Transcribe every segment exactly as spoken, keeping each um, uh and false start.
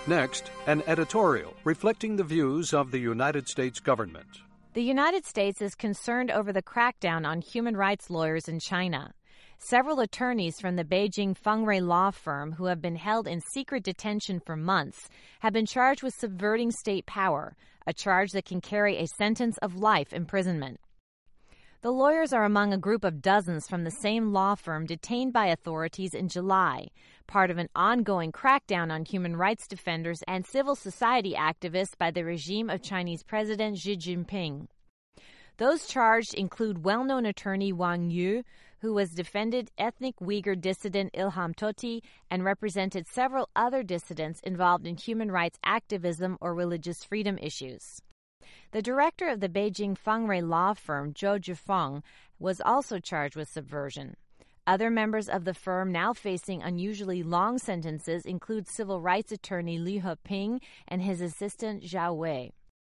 Next, an editorial reflecting the views of the United States government. The United States is concerned over the crackdown on human rights lawyers in China. Several attorneys from the Beijing Fengrui law firm who have been held in secret detention for months have been charged with subverting state power, a charge that can carry a sentence of life imprisonment. The lawyers are among a group of dozens from the same law firm detained by authorities in July, part of an ongoing crackdown on human rights defenders and civil society activists by the regime of Chinese President Xi Jinping. Those charged include well-known attorney Wang Yu, who has defended ethnic Uyghur dissident Ilham Tohti and represented several other dissidents involved in human rights activism or religious freedom issues. The director of the Beijing Fengrui law firm, Zhou Zhifeng, was also charged with subversion. Other members of the firm now facing unusually long sentences include civil rights attorney Li Heping and his assistant Zhao Wei.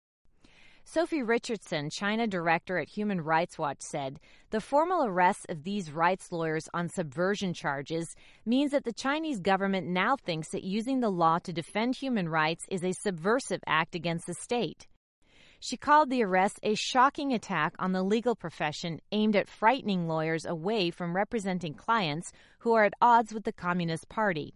Sophie Richardson, China director at Human Rights Watch, said, "The formal arrest of these rights lawyers on subversion charges means that the Chinese government now thinks that using the law to defend human rights is a subversive act against the state." She called the arrest a shocking attack on the legal profession aimed at frightening lawyers away from representing clients who are at odds with the Communist Party.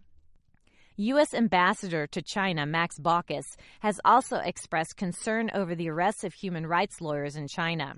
U S Ambassador to China Max Baucus has also expressed concern over the arrests of human rights lawyers in China.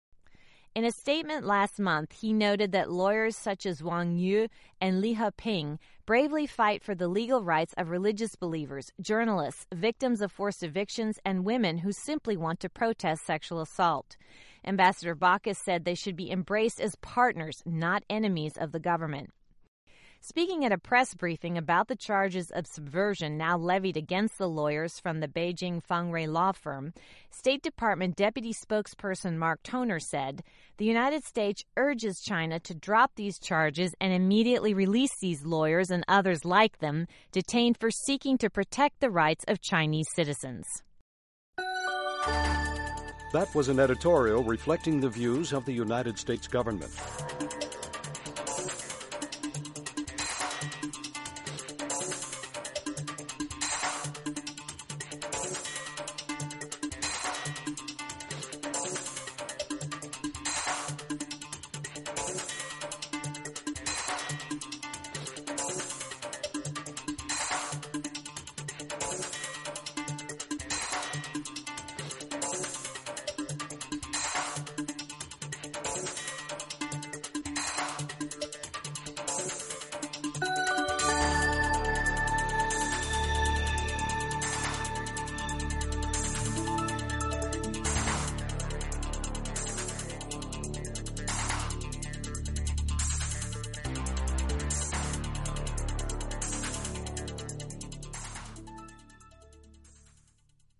In a statement last month, he noted that lawyers such as Wang Yu and Li Heping bravely fight for the legal rights of religious believers, journalists, victims of forced evictions, and women who simply want to protest sexual assault. Ambassador Baucus said they should be embraced as partners, not enemies of the government. Speaking at a press briefing about the charges of subversion now levied against the lawyers from the Beijing Fengrui law firm, State Department Deputy Spokesperson Mark Toner said, "The United States urges China to drop these charges and immediately release these lawyers and others like them detained for seeking to protect the rights of Chinese citizens." That was an editorial reflecting the views of the United States government.